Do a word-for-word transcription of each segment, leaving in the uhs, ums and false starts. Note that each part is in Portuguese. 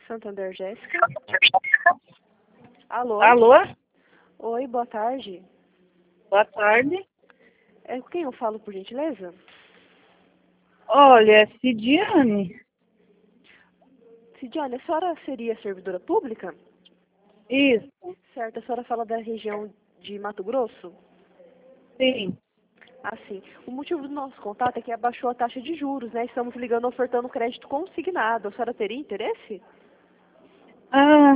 Santander, Jéssica. Alô? Alô? Oi, boa tarde. Boa tarde. É com quem eu falo, por gentileza? Olha, Cidiane. Cidiane, a senhora seria servidora pública? Isso, Certo, a senhora fala da região de Mato Grosso? sim. Assim, o motivo do nosso contato é que abaixou a taxa de juros, né? Estamos ligando ofertando crédito consignado. A senhora teria interesse? Ah,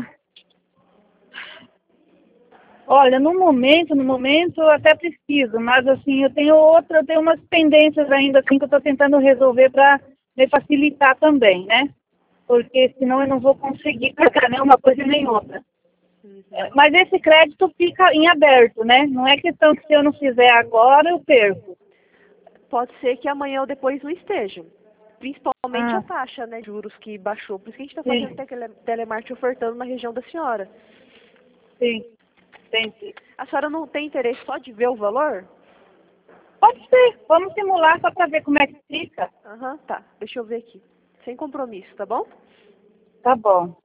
olha, no momento, no momento eu até preciso, mas assim, eu tenho outra, eu tenho umas pendências ainda assim que eu estou tentando resolver para me facilitar também, né? Porque senão eu não vou conseguir pagar nem uma coisa nem outra. Uhum. É, Mas esse crédito fica em aberto, né? Não é questão que se eu não fizer agora, eu perco. Pode ser que amanhã ou depois não esteja. Principalmente a Ah, taxa, né, de juros que baixou. Por isso que a gente está fazendo sim, tele telemarketing ofertando na região da senhora. sim, entendi. A senhora não tem interesse só de ver o valor? Pode ser, vamos simular só para ver como é que fica. Aham, tá. Deixa eu ver aqui. Sem compromisso, tá bom? Tá bom.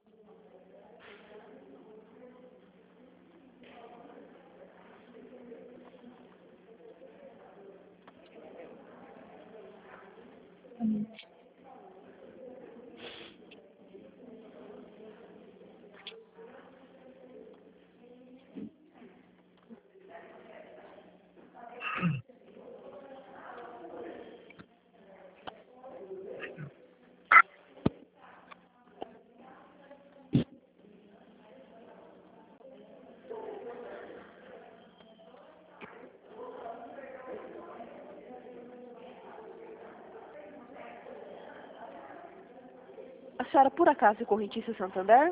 A senhora, por acaso, é correntista Santander?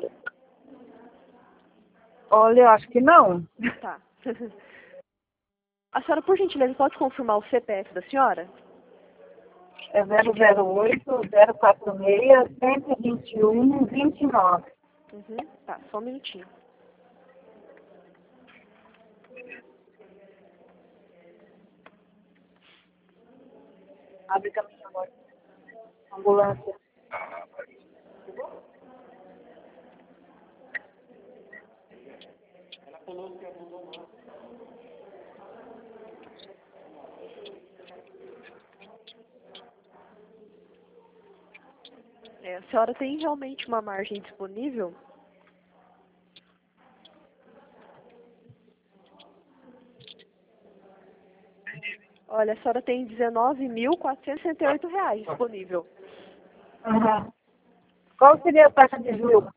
Olha, eu acho que não. Tá. A senhora, por gentileza, pode confirmar o C P F da senhora? É zero zero oito, zero quatro seis, cento e vinte e um, vinte e nove. Uhum. Tá, só um minutinho. Abre caminho, amor. Ambulância. É, a senhora tem realmente uma margem disponível? Olha, a senhora tem dezenove mil quatrocentos e sessenta e oito reais disponível. Uhum. Qual seria a taxa de juros?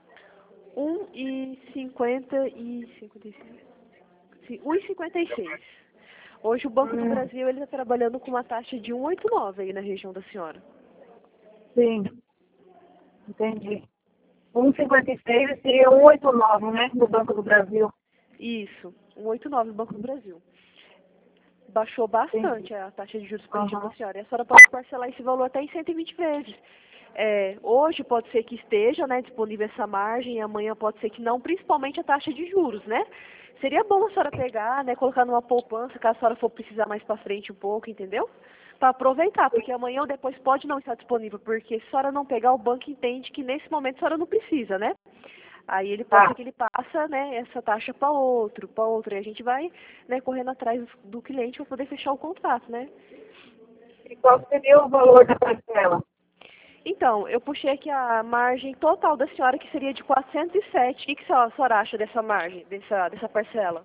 um e cinquenta e cinquenta e seis. um e cinquenta e seis. Hoje o Banco do Hum, Brasil ele está trabalhando com uma taxa de um vírgula oitenta e nove aí na região da senhora. sim, entendi. um e cinquenta e seis seria um oito nove, né? Do Banco do Brasil. Isso, um vírgula oitenta e nove Banco do Brasil. Baixou Entendi. bastante a taxa de juros para a região da Uhum. senhora. E a senhora pode parcelar esse valor até em cento e vinte vezes. É, hoje pode ser que esteja, né, disponível essa margem, e amanhã pode ser que não, principalmente a taxa de juros, né? Seria bom a senhora pegar, né, colocar numa poupança, caso a senhora for precisar mais para frente um pouco, entendeu? Para aproveitar, porque amanhã ou depois pode não estar disponível, porque se a senhora não pegar, o banco entende que nesse momento a senhora não precisa, né? Aí ele pode Tá. ser que ele passa, né, essa taxa para outro, para outro, e a gente vai, né, correndo atrás do, do cliente para poder fechar o contrato, né? E qual seria o valor da parcela? Então, eu puxei aqui a margem total da senhora, que seria de quatrocentos e sete. O que, que a senhora a senhora acha dessa margem, dessa, dessa parcela?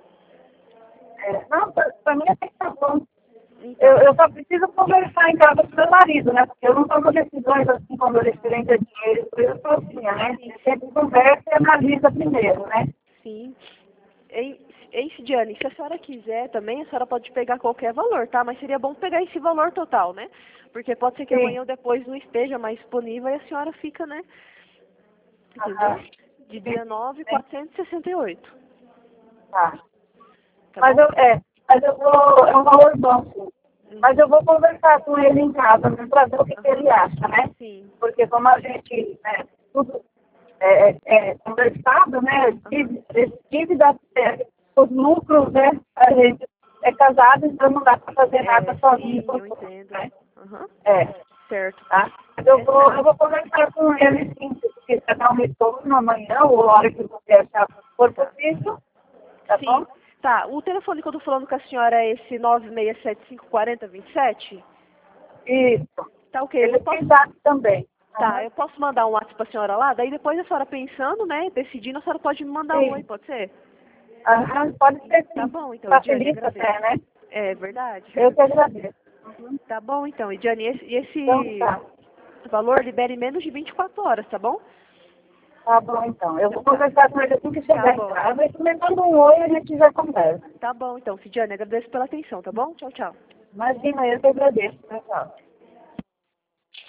É, não, para mim até que tá bom. Eu, Então, eu só preciso conversar em casa com meu marido, né? Porque eu não tomo decisões assim quando eu referente a dinheiro. Eu sou assim, né? sim, Eu sempre conversa e analisa primeiro, né? sim. Ei, ei, Cidiane, se a senhora quiser também, a senhora pode pegar qualquer valor, tá? Mas seria bom pegar esse valor total, né? Porque pode ser que Sim. amanhã ou depois não esteja mais disponível e a senhora fica, né? Entendeu? Aham. De Sim. dezenove mil Sim. quatrocentos e sessenta e oito, Tá. tá Mas bom? eu, é, mas eu vou, é um valor bom, sim. Mas eu Uhum. vou conversar com ele em casa, né, para ver o que, que Aham. ele acha, né? Sim. Porque como a gente, né, tudo é, é é conversado, né, Aham. dívida, dívida é, os lucros, né, a gente é casado, então não dá para fazer nada É, sozinho, sim, por eu tudo, entendo. né? Aham. É, Certo. tá? Mas eu É vou, eu certo. vou conversar com ele, sim, você já dá um retorno amanhã ou a hora que você achar for possível, tá Sim. bom? Tá, o telefone que eu tô falando com a senhora é esse nove seis sete cinco quatro zero dois sete? Isso. Tá ok, Ele eu tem posso... dados também. Tá, Aham. eu posso mandar um WhatsApp pra senhora lá, daí depois a senhora pensando, né, decidindo, a senhora pode me mandar um oi, Sim. pode ser? Aham, pode ser Tá sim. bom, então, Ediane, Facilita agradeço. até, né? É verdade. Eu que agradeço. Uhum. Tá bom, então, Ediane, esse, e Então esse tá. valor libera em menos de vinte e quatro horas, tá bom? Tá bom, então. Eu vou Então tá. conversar com ele assim que Tá chegar em bom. casa. E me manda um oi e a gente já conversa. Tá bom, então, Ediane, agradeço pela atenção, tá bom? Tchau, tchau. Imagina, eu que agradeço. Tchau, tchau.